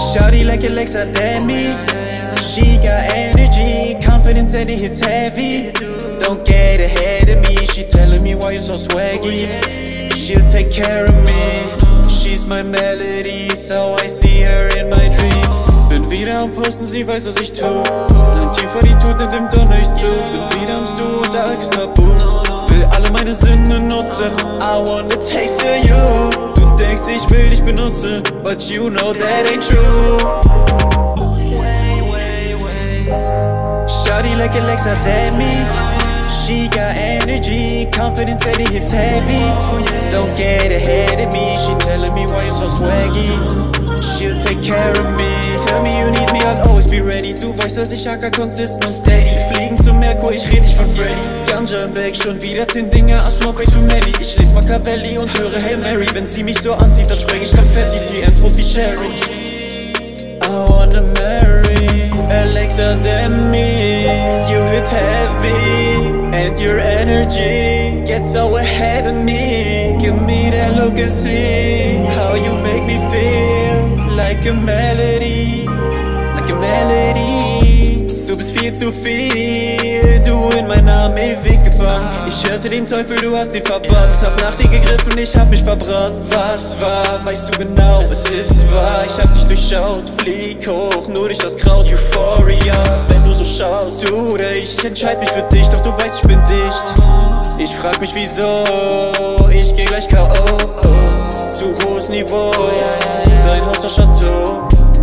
Shawty like Alexa Demi. She got energy, confidence and it hits heavy. Don't get ahead of me, she telling me why you so swaggy. She'll take care of me, she's my melody, so I see her in my dreams. Bin wieder am Posten, sie weiß, was ich tu. Nein, tiefer die Tut nimmt im Donner nicht zu. Bin wieder am Stu und da ist Tabu. Will alle meine Sinne nutzen, I wanna taste of you. Du denkst, ich will dich benutzen, but you know that ain't true. Shawty like Alexa Demi. She got energy, confidence and it hits heavy. Don't get ahead of me, she telling me why you so swaggy. She'll take care of me. Tell me you need me, I'll always be ready. Du weißt, dass ich hacker consistent und steady. Wir fliegen zum Merkur, ich red nicht von Freddy. Ganja im Bag, schon wieder 10 Dinge, I smoke way too many. Ich lese Machiavelli und höre Hail Mary. Wenn sie mich so anzieht, dann spreng ich Konfetti. TN's rot wie Cherry. I wanna marry Alexa Demi. You hit heavy, and your energy gets so ahead of me. Give me that look and see how you make me feel like a melody, like a melody. Du bist viel zu viel, du in mein Namen ewig gefangen. Ich hörte den Teufel, du hast ihn verbannt. Hab nach dir gegriffen, ich hab mich verbrannt. Was war, weißt du genau, es ist wahr. Ich hab dich durchschaut, flieg hoch, nur durch das Kraut. Euphoria, wenn du so schaust, du oder ich entscheid mich für dich, doch du weißt, ich bin dicht. Ich frag mich wieso, ich geh gleich K.O. Zu hohes Niveau, dein Haus das Chateau.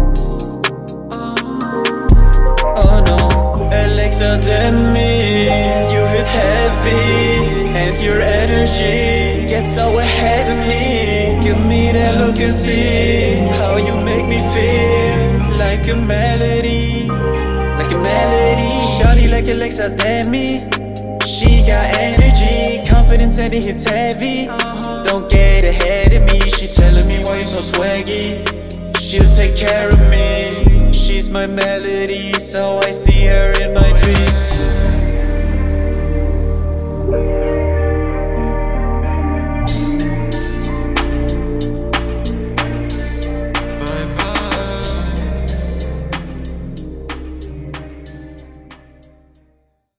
Oh no, Alexa Demi, you hit heavy, and your energy gets so ahead of me. Give me that look and see how you make me feel like a melody, like a melody. Shawty like Alexa Demi. She got energy, confidence and it hits heavy. Don't get ahead of me, she telling me why you so swaggy. She'll take care of me, she's my melody, so I see her in my dreams.